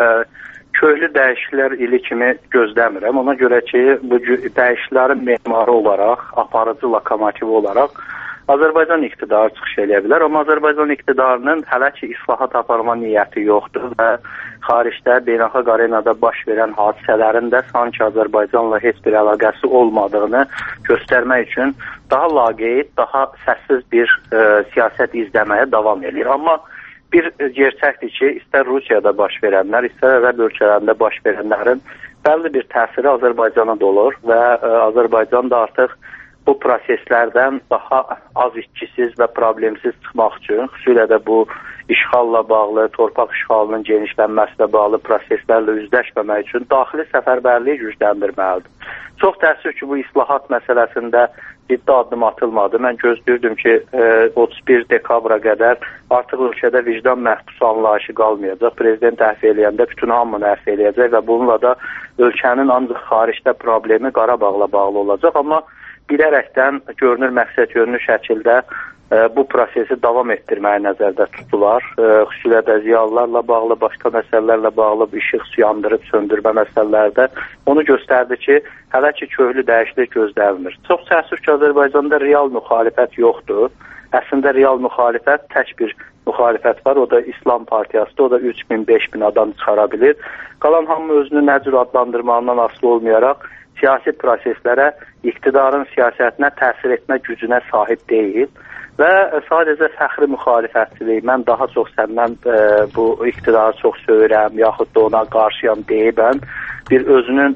köklü dəyişikliklər ili kimi gözləmirəm. Ona görə ki, bu dəyişikliklərin memarı olaraq, aparıcı lokomotivi olaraq Azərbaycan iqtidarı çıxış edə bilər. Amma Azərbaycan iqtidarının hələ ki islahat aparma niyyəti yoxdur və xaricdə, beynəlxalq arenada baş verən hadisələrin də sanki Azərbaycanla heç bir əlaqəsi olmadığını göstərmək üçün daha laqeyd, daha səssiz bir siyasət izləməyə davam edir. Amma bir gerçəkdir ki, istər Rusiyada baş verənlər, istər ərəb ölkələrində baş verənlərin bəlli bir təsiri Azərbaycana da olur və Azərbaycan da artıq bu proseslərdən daha az işçisiz və problemsiz çıxmaq üçün, xüsusilə də bu işğalla bağlı, torpaq işğalının genişlənməsinə bağlı proseslərlə üzləşməmək üçün daxili səfərbərliyi gücləndirməlidir. Çox təəssüf ki, bu islahat məsələsində ciddi addım atılmadı. Mən gözləyirdim ki, 31 dekabra qədər artıq ölkədə vicdan məhbusu anlayışı qalmayacaq. Prezident əhv eləyəndə bütün hamını əhv eləyəcək və bununla da ölkənin ancaq xaricdə problemi Qarabağla bağlı olacaq. Amma bilərəkdən görünür məqsəd yönlü şəkildə bu prosesi davam etdirməyi nəzərdə tutular. Xüsusilə də ziyalılarla bağlı, başqa məsələlərlə bağlı işıq yandırıb söndürmə məsələlərdə onu göstərdi ki, hələ ki köklü dəyişiklik gözlənmir. Çox təəssüf ki, Azərbaycanda real müxalifət yoxdur. Əslində real müxalifət tək bir müxalifət var, o da İslam Partiyasıdır, o da 3000-5000 adam çıxara bilir. Qalan hamı özünü nə cür adlandırmağından asılı olmayaraq siyasi proseslərə, iqtidarın siyasətinə təsir etmə gücünə sahib deyil və sadəcə fəxri müxalifətçilik, mən daha çox səndən bu iqtidarı çox söyürəm, yaxud da ona qarşıyam deyibən, bir özünün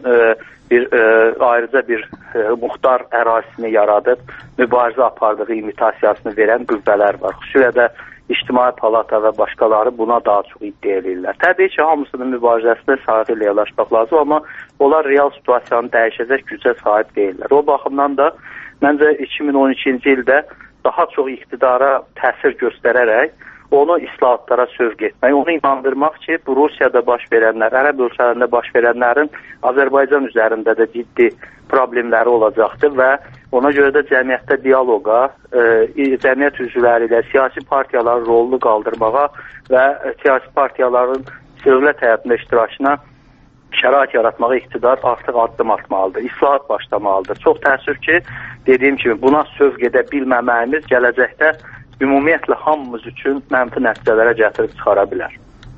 ayrıca bir muxtar ərazisini yaradıb, mübarizə apardığı imitasiyasını verən qüvvələr var. Xüsusilə də İctimai Palata və başqaları buna daha çox iddia edirlər. Təbii ki, hamısının mübarizəsində sahib ilə yanaşmaq lazım, amma onlar real situasiyanı dəyişəcək gücə sahib deyirlər. O baxımdan da məncə 2012-ci ildə daha çox iqtidara təsir göstərərək onu islahatlara sövq etmək, onu inandırmaq ki, bu Rusiyada baş verənlər, ərəb ölkələrində baş verənlərin Azərbaycan üzərində də ciddi problemləri olacaqdır və ona görə də cəmiyyətdə dialoqa, cəmiyyət üzvləri ilə siyasi partiyaların rolunu qaldırmağa və siyasi partiyaların dövlət həyatında iştirakına şərait yaratmağa iqtidar artıq addım atmalıdır, islahat başlamalıdır. Çox təəssüf ki, dediyim kimi buna sövq edə bilməməyimiz gələcəkdə ümumiyyətlə hamımız üçün mənfi nəticələrə gətirib çıxara bilər.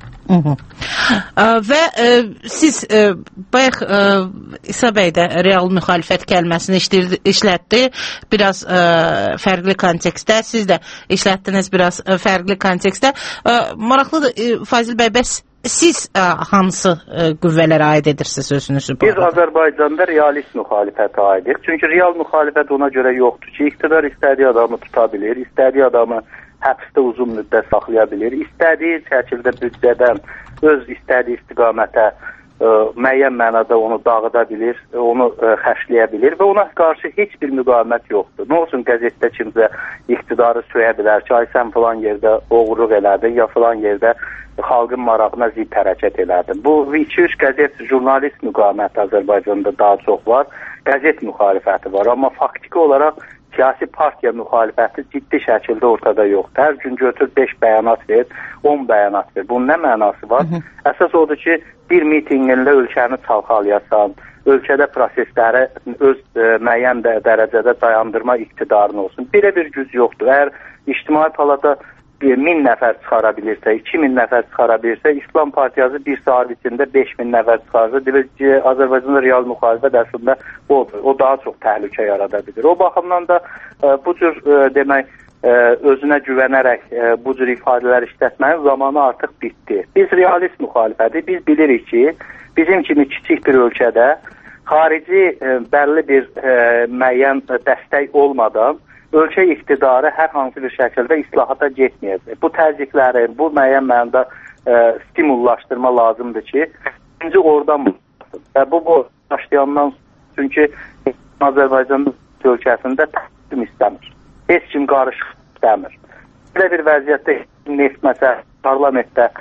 Və siz bayaq İsa bəy də real müxalifət kəlməsini işlətdi biraz fərqli kontekstdə, siz də işlətdiniz biraz fərqli kontekstdə. Maraqlıdır Fazil bəy, bəs siz hansı qüvvələrə aid edirsiniz özünüzü? Biz Azərbaycanda realist müxalifətə aidik. Çünki real müxalifət ona görə yoxdur ki, iqtidar istədiyi adamı tuta bilir, istədiyi adamı həbsdə uzun müddət saxlaya bilir, istədiyi şəkildə büdcədən öz istədiyi istiqamətə müəyyən mənada onu dağıda bilir, onu xəşləyə bilir və ona qarşı heç bir müqavimət yoxdur. Nə olsun qəzetdə kimsə iqtidarı söyə bilər ki, ay sən filan yerdə oğurluq elədin, ya filan yerdə xalqın marağına zidd hərəkət elədin. Bu 2-3 qəzet jurnalist müqaviməti Azərbaycanda daha çox var, qəzet müxalifəti var, amma faktiki olaraq siyasi partiya müxalifəti ciddi şəkildə ortada yoxdur. Hər gün götür 5 bəyanat ver, 10 bəyanat ver. Bunun nə mənası var? Əsas odur ki, bir mitinginlə ölkəni çalxalayasan, ölkədə prosesləri öz müəyyən dərəcədə dayandırma iqtidarın olsun. Belə bir güc yoxdur. Əgər İctimai Palata 1000 nəfər çıxara bilirsə, 2000 nəfər çıxara bilirsə, İslam Partiyası bir saat içində 5000 nəfər çıxarsa, demək ki, Azərbaycanda real müxalifət əslində odur. O daha çox təhlükə yarada bilir. O baxımdan da bu cür demək, özünə güvənərək bu cür ifadələr işlətməyin zamanı artıq bitdi. Biz realist müxalifətik, biz bilirik ki, bizim kimi kiçik bir ölkədə xarici bəlli bir müəyyən dəstək olmadan ölkə iqtidarı hər hansı bir şəkildə islahata getməyəcək. Bu təzyiqləri, bu müəyyən mənada stimullaşdırma lazımdır ki, birinci oradan başlasın. Və bu başlayandan çünki Azərbaycan ölkəsində təqdim istəmir. Heç kim qarışıq istəmir. Belə bir vəziyyətdə neft məsələ parlamentdə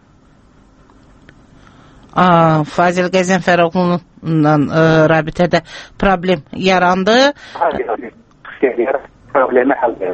Fazil Qəzənfəroğlu'nla rabitədə problem yarandı. Problemi həll edir.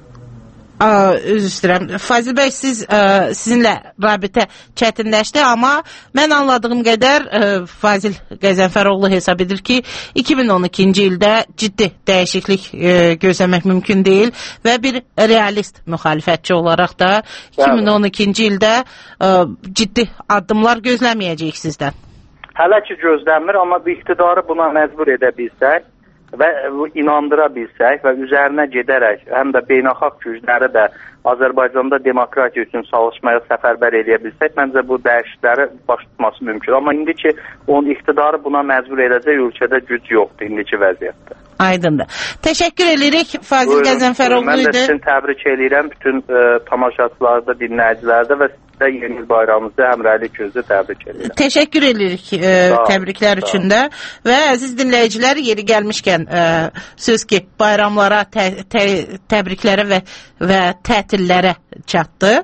Üzr istəyirəm. Fazil bəy, sizinlə rabitə çətinləşdi, amma mən anladığım qədər Fazil Qəzənfəroğlu hesab edir ki, 2012-ci ildə ciddi dəyişiklik gözləmək mümkün deyil və bir realist müxalifətçi olaraq da 2012-ci ildə ciddi addımlar gözləməyəcəyik sizdən. Hələ ki gözləmir, amma bu iqtidarı buna məcbur edə bilsək və inandıra bilsək və üzərinə gedərək, həm də beynəlxalq gücləri də Azərbaycanda demokratiya üçün çalışmaya səfərbər edə bilsək, məncə bu dəyişiklikləri baş tutması mümkün. Amma indi ki, onun iqtidarı buna məcbur edəcək ölkədə güc yoxdur indiki vəziyyətdə. Aydındır. Təşəkkür edirik. Fazil Qəzənfəroğlu idi. Mən də sizin təbrik edirəm bütün tamaşaçılarda, dinləyicilərdə və sizə yeni il bayramınızda həmrəylik gözlə təbrik edirəm. Təşəkkür edirik təbriklər üçün də və əziz dinləyicilər, yeri gəlmişkən söz ki, bayramlara, təbriklərə və tətillərə çatdı.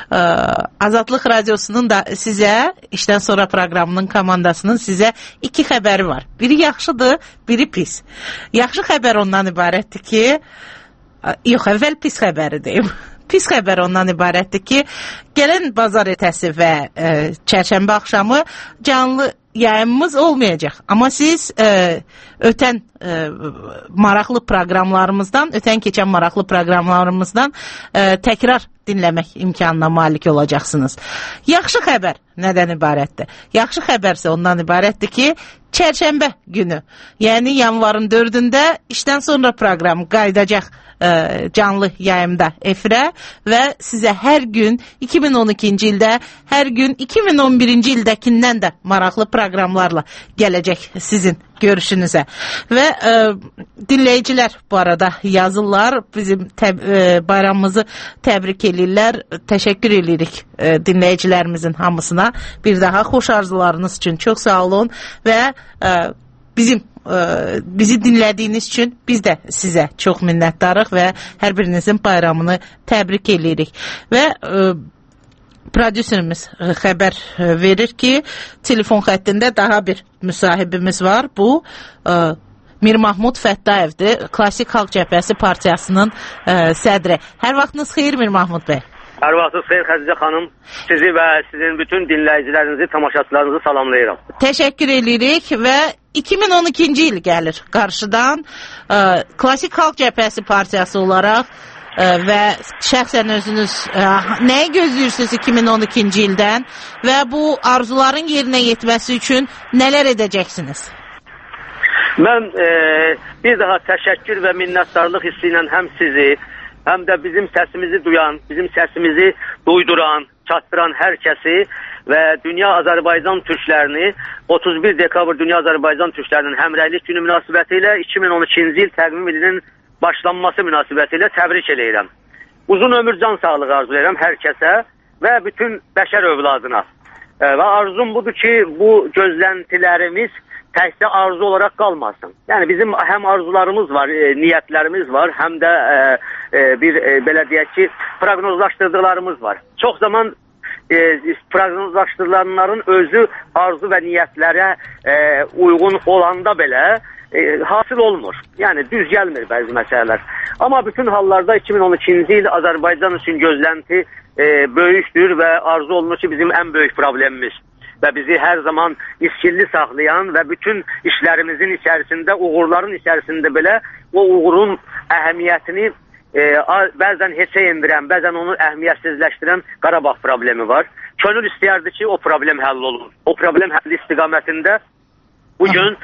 Azadlıq Radiosunun da sizə, işdən sonra proqramının komandasının sizə 2 xəbəri var. Biri yaxşıdır, biri pis. Yaxşı xəbər ondan ibarətdir ki, yox, əvvəl pis xəbəri deyim. Pis xəbər ondan ibarətdir ki, gələn bazar ertəsi və çərşənbə axşamı canlı yayımımız olmayacaq. Amma siz ötən maraqlı proqramlarımızdan, ötən keçən maraqlı proqramlarımızdan təkrar dinləmək imkanına malik olacaqsınız. Yaxşı xəbər nədən ibarətdir? Yaxşı xəbərsə ondan ibarətdir ki, çərşənbə günü, yəni yanvarın 4-də işdən sonra proqram qayıdacaq canlı yayımda efirə və sizə hər gün 2012-ci ildə, hər gün 2011-ci ildəkindən də maraqlı proqramlarla gələcək sizin görüşünüzə. Və dinləyicilər bu arada yazırlar, bizim bayramımızı təbrik edirlər. Təşəkkür edirik dinləyicilərimizin hamısına. Bir daha xoş arzularınız üçün çox sağ olun və bizi dinlədiyiniz üçün biz də sizə çox minnətdarıq və hər birinizin bayramını təbrik edirik. Və prodüserimiz xəbər verir ki, telefon xəttində daha bir müsahibimiz var. Bu Mir Mahmud Fəttayevdir, Klassik Xalq Cəbhəsi Partiyasının sədri. Hər vaxtınız xeyir Mir Mahmud bəy. Hər vaxtınız xeyir Xədicə xanım. Sizi və sizin bütün dinləyicilərinizi, tamaşaçılarınızı salamlayıram. Təşəkkür edirik və 2012-ci il gəlir qarşıdan. Klassik Xalq Cəbhəsi Partiyası olaraq və şəxsən özünüz nəyi gözləyirsiniz 2012-ci ildən və bu arzuların yerinə yetməsi üçün nələr edəcəksiniz? Mən bir daha təşəkkür və minnətdarlıq hissi ilə həm sizi, həm də bizim səsimizi duyan, bizim səsimizi duyduran, çatdıran hər kəsi və Dünya Azərbaycan Türklərini 31 dekabr Dünya Azərbaycan Türklərinin həmrəylik günü münasibəti ilə 2012-ci il təqvim ilinin başlanması münasibəti ilə təbrik eləyirəm. Uzun ömür, can sağlığı arzulayıram hər kəsə və bütün bəşər övladına. Və arzum budur ki, bu gözləntilərimiz təkcə arzu olaraq qalmasın. Yəni bizim həm arzularımız var, niyyətlərimiz var, həm də belə deyək ki, proqnozlaşdırdıqlarımız var. Çox zaman proqnozlaşdırılanların özü arzu və niyyətlərə uyğun olanda belə hasıl olmur. Yəni düz gəlmir bəzi məsələlər. Amma bütün hallarda 2012-ci il Azərbaycan üçün gözlənti böyükdür və arzu olunur ki, bizim ən böyük problemimiz və bizi hər zaman iskilli saxlayan və bütün işlərimizin içərisində, uğurların içərisində belə o uğurun əhəmiyyətini bəzən heçə endirən, bəzən onu əhəmiyyətsizləşdirən Qarabağ problemi var. Könül istəyərdi ki, o problem həll olur. O problem həlli istiqamətində bugün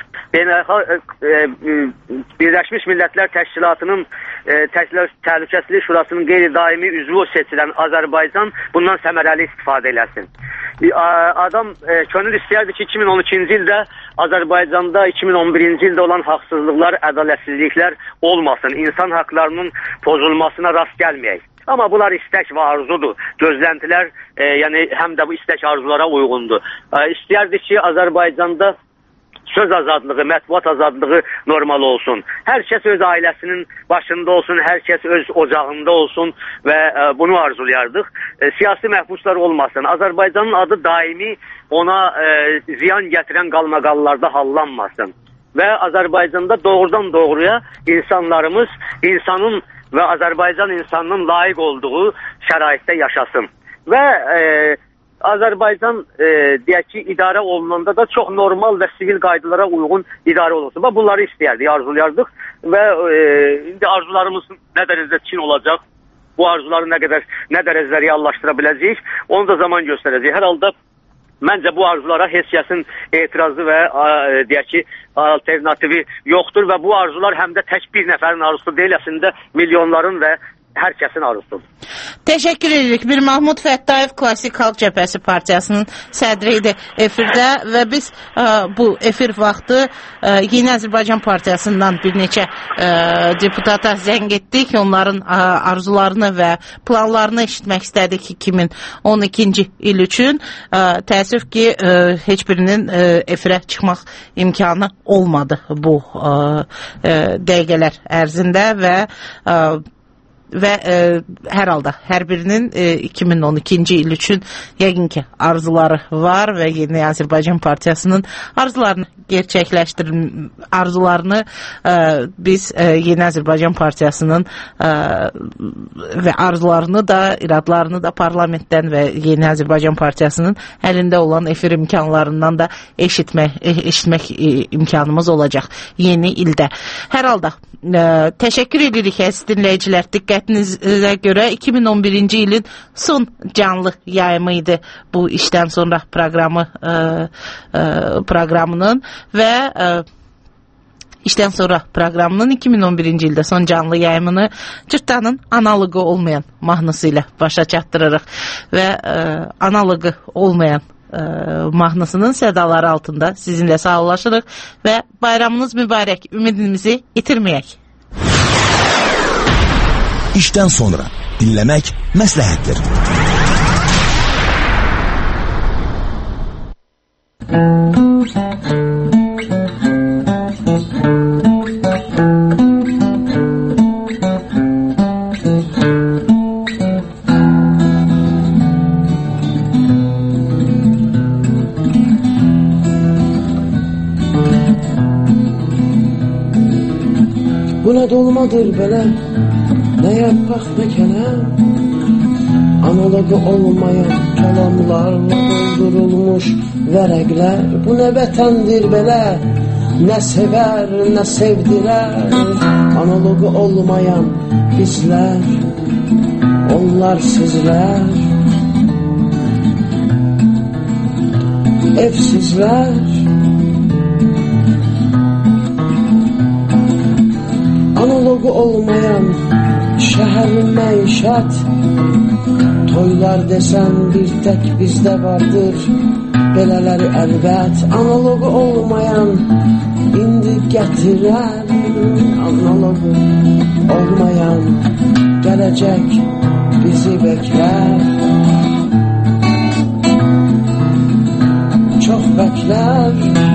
Birləşmiş Millətlər Təşkilatının Təhlükəsizlik Şurasının qeyri-daimi üzvü seçilən Azərbaycan bundan səmərəli istifadə eləsin. Adam könül istəyərdi ki, 2012-ci ildə Azərbaycanda 2011-ci ildə olan haqsızlıqlar, ədalətsizliklər olmasın, insan haqlarının pozulmasına rast gəlməyək. Amma bunlar istək və arzudur. Gözləntilər yəni həm də bu istək arzulara uyğundur. İstəyərdi ki, Azərbaycanda söz azadlığı, mətbuat azadlığı normal olsun. Hər kəs öz ailəsinin başında olsun, hər kəs öz ocağında olsun və bunu arzulayardıq. Siyasi məhbuslar olmasın. Azərbaycanın adı daimi ona ziyan gətirən qalmaqallarda hallanmasın. Və Azərbaycanda doğrudan doğruya insanlarımız insanın və Azərbaycan insanının layiq olduğu şəraitdə yaşasın. Və Azərbaycan deyək ki, idarə olunanda da çox normal və sivil qaydalara uyğun idarə olunsun. Və bunları istəyərdik, arzulayardıq və indi arzularımız nə dərəcədə çin olacaq, bu arzuları nə dərəcədə reallaşdıra biləcəyik, onu da zaman göstərəcək. Hər halda məncə bu arzulara heç kəsin etirazı və deyək ki, alternativi yoxdur və bu arzular həm də tək bir nəfərin arzusu deyil, əslində milyonların və hər kəsin arzusudur. Təşəkkür edirik. Bir Mahmud Fəttayev Klassik Xalq Cəbhəsi Partiyasının sədri idi efirdə və biz bu efir vaxtı Yeni Azərbaycan Partiyasından bir neçə deputata zəng etdik. Onların arzularını və planlarını eşitmək istədik 2012-ci il üçün. Təəssüf ki, heç birinin efirə çıxmaq imkanı olmadı bu dəqiqələr ərzində və hər halda hər birinin 2012-ci il üçün yəqin ki arzuları var və Yeni Azərbaycan Partiyasının arzularını biz Yeni Azərbaycan Partiyasının və arzularını da, iradlarını da parlamentdən və Yeni Azərbaycan Partiyasının əlində olan efir imkanlarından da eşitmək imkanımız olacaq yeni ildə. Hər halda təşəkkür edirik əziz dinləyicilər, diqqətinizə görə 2011-ci ilin son canlı yayımı idi bu işdən sonra proqramının və İşdən sonra proqramının 2011-ci ildə son canlı yayımını Cırtdanın analogu olmayan mahnısı ilə başa çatdırırıq və analogu olmayan mahnısının sədaları altında sizinlə sağollaşırıq və bayramınız mübarək, ümidimizi itirməyək. İşdən sonra dinləmək məsləhətdir. Bu nə dolmadır belə, nə yarpaq nə kələm, analogu olmayan kəlamlarla doldurulmuş vərəqlər. Bu nə vətəndir belə, nə sevər, nə sevdirər, analogu olmayan bizlər, onlar sizlər, evsizlər. Analogu olmayan şəhərin məişət, toylar desən bir tək bizdə vardır, belələri əlbət. Analogu olmayan indi gətirər, analogu olmayan gələcək bizi beklər. təmizlər.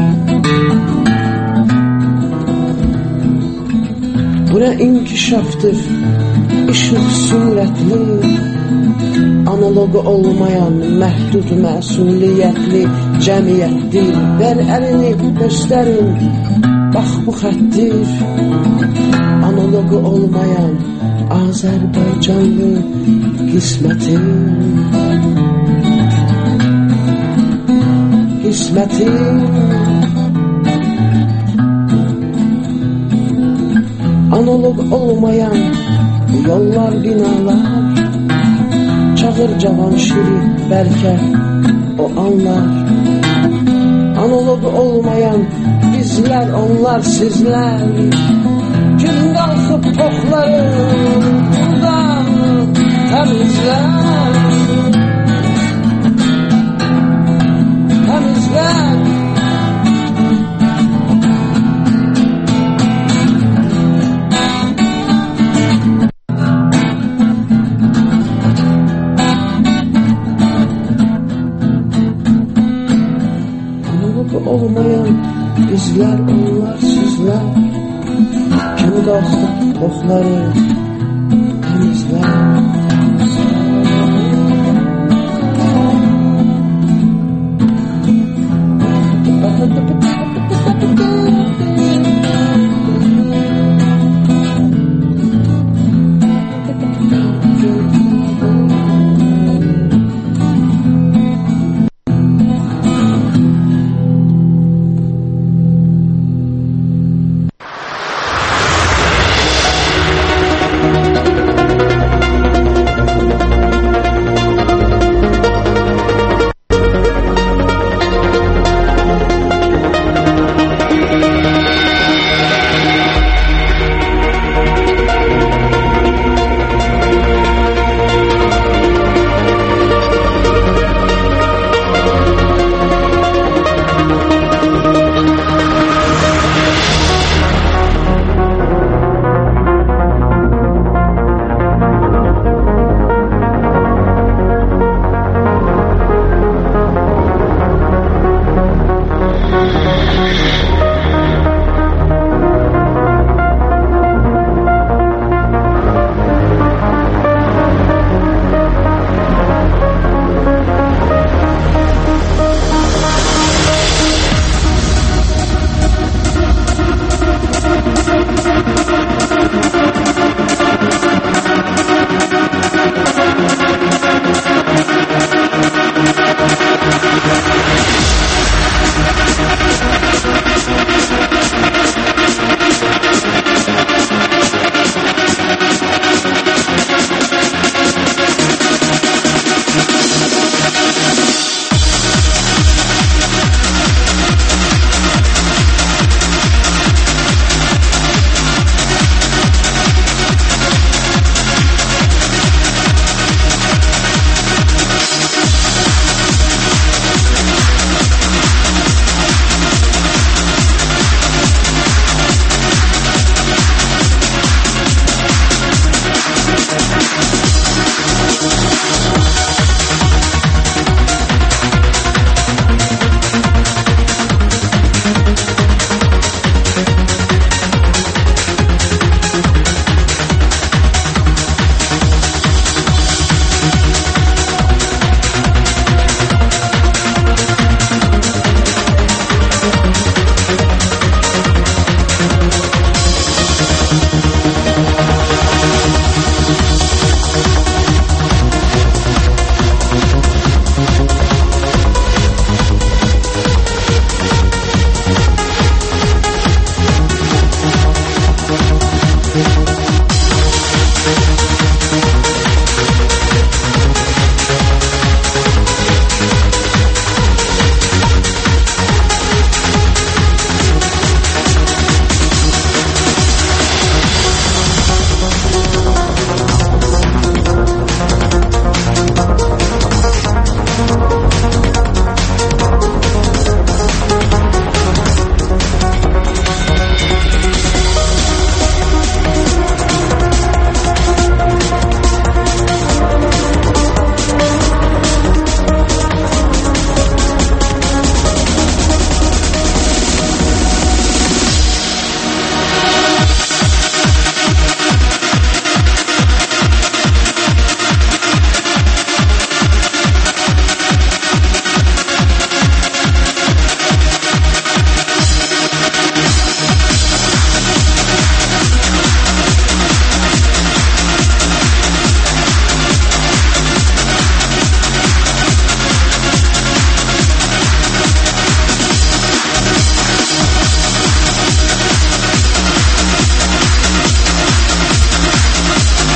Bu nə inkişafdır, işıq sürətli, analogu olmayan məhdud məsuliyyətli cəmiyyətdir. Ver əlini göstərin, bax bu xəttir, analogu olmayan Azərbaycanlı qismətim. Qismətim. Analog olmayan yollar, binalar, çağır cavan şiri bəlkə o anlar. Analog olmayan bizlər, onlar, sizlər, gün qalxıb oxları buradan təmizlər. Təmizlər. Olmayan bizlər, onlar, sizlər, kimi qalxıb oxları